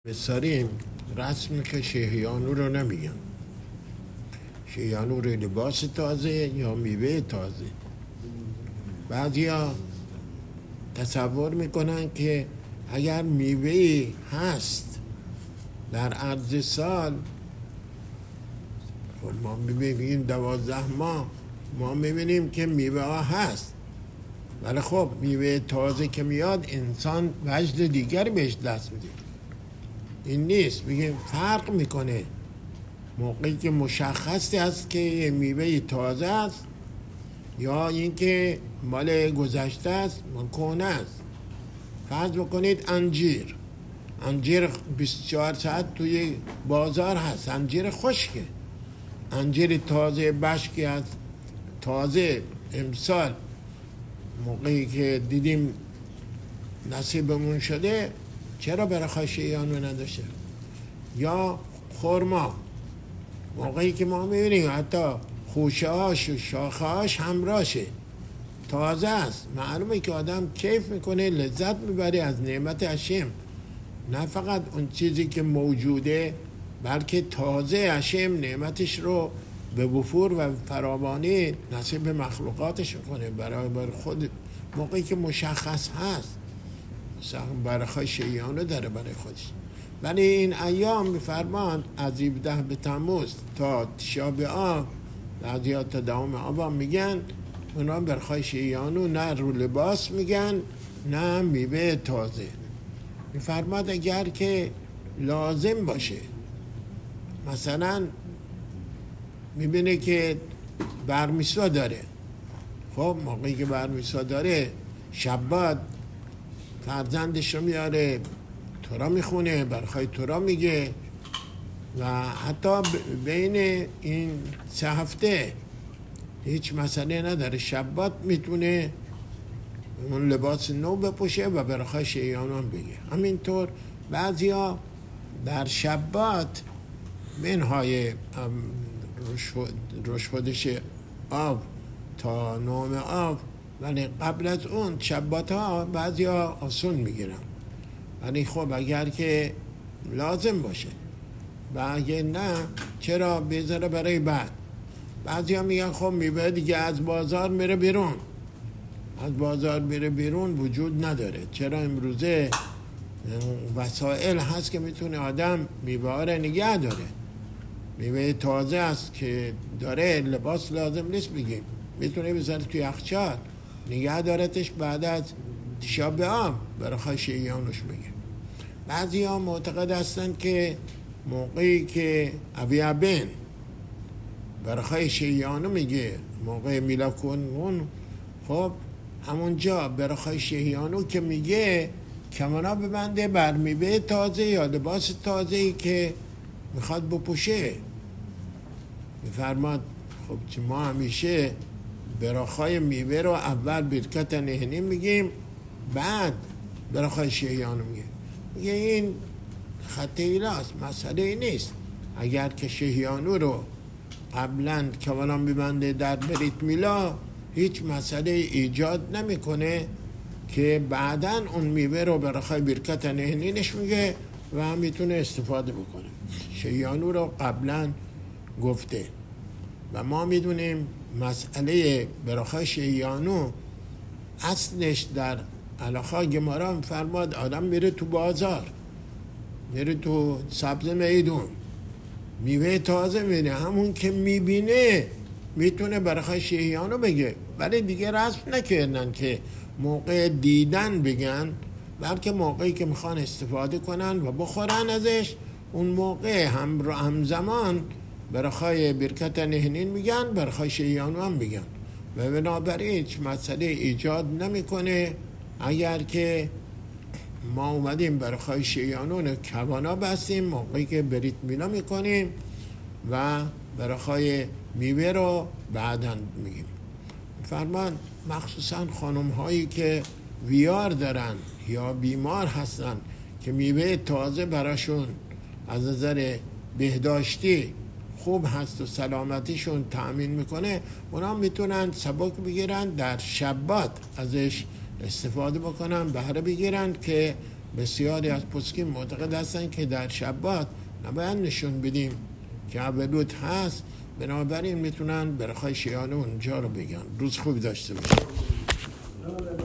بساریم رسمی که شیحیانو رو نمیگن. شیحیانو رو لباس تازه یا میوه تازه. بعضیا تصور میکنن که اگر میوه هست در عرض سال، ما میبینیم 12 ماه ما میبینیم که میوه ها هست، ولی خب میوه تازه که میاد انسان وجد دیگری بهش دست میده. این نیست، میگه فرق میکنه موقعی که مشخصی هست که یه میوه تازه است یا اینکه مال گذشته است، مال کهنه است. فرض بکنید انجیر 24 ساعت توی بازار هست، انجیر خشکه، انجیر تازه بشکی هست، تازه امسال موقعی که دیدیم نصیبمون شده، چرا برای شیعیانو نداشته؟ یا خرما، موقعی که ما میبینیم حتی خوشه هاش و شاخه هاش همراشه، تازه است، معلومه که آدم کیف میکنه، لذت میبره از نعمت هشم، نه فقط اون چیزی که موجوده بلکه تازه هشم نعمتش رو به وفور و فراوانی نصیب مخلوقاتش کنه برای خود. موقعی که مشخص هست برای شیعیانو داره برای خودش. ولی این ایام میفرماند از 17 به تموز تا تشا به آب، بعضیا تا دوام آب میگن، اونا برای شیعیانو نه رو لباس میگن نه میوه تازه. میفرماد اگر که لازم باشه، مثلا میبینه که برمیسوا داره، خب موقعی که برمیسوا داره شبات فرزندش رو میاره تورا میخونه، برخواه تورا میگه، و حتی بین این 3 هفته هیچ مسئله نداره، شبات میتونه اون لباس نو بپوشه و برخواه شیعیانو هم بگه. همینطور بعضیا در شبات منهای رشفدش آب تا نوم آب، ولی قبل از اون شبات ها بعضیا آسون میگیرن. ولی خب اگر که لازم باشه و اگه نه چرا بذاره برای بعد. بعضیا میگن خب میوه دیگه از بازار میره بیرون، از بازار میره بیرون وجود نداره. چرا امروزه وسایل هست که میتونه آدم میوه ها رو نگه داره. میوه تازه است که داره لباس لازم نیست بگیم، میتونه بذاره توی یخچال نگه دارتش، بعد از تشا به آب برای شیعیانوش بگه. بعضی ها معتقد هستن که موقعی که اویابین برای شیعیانو میگه موقع میلاد کن، خب همونجا برای شیعیانو که میگه کمانا ببنده بر میوه تازه یا لباس تازه‌ای که میخواد بپوشه. میفرماد خب چه ما همیشه براخای میوه رو اول برکت نهنی میگیم، بعد براخای شیعیانو میگه این خط ایلاست، مسئله ای نیست. اگر که شیعیانو رو قبلا کوانا میبنده در بریت میلا، هیچ مسئله ایجاد نمیکنه که بعداً اون میوه رو براخای برکت نهنینش میگه و هم میتونه استفاده بکنه. شیعیانو رو قبلا گفته و ما میدونیم مسئله براخای شیعیانو اصلش در علاقه گمارا فرماد آدم میره تو بازار، میره تو سبز میدون، میوه تازه میبینه، همون که میبینه میتونه براخای شیعیانو بگه. ولی دیگه رسم نکردن که موقع دیدن بگن، بلکه موقعی که میخوان استفاده کنن و بخورن ازش، اون موقع همزمان برخای برکت نهنین میگن، برخای شیعیانو هم میگن و بنابراین هیچ مسئله ایجاد نمیکنه. اگر که ما اومدیم برخای شیعیانو کوانا بستیم موقعی که بریت میلا میکنیم و برخای میوه رو بعداً میگیم. فرمان مخصوصا خانم هایی که ویار دارن یا بیمار هستن که میوه تازه براشون از نظر بهداشتی خوب هست و سلامتیشون تأمین میکنه، اونا میتونن سبک بگیرن در شبات ازش استفاده بکنن، بهره بگیرن که بسیاری از پسکین معتقد هستن که در شبات نباید نشون بدیم که اولود هست، بنابراین میتونن برخای شیعان اونجا رو بگن. روز خوبی داشته باشید.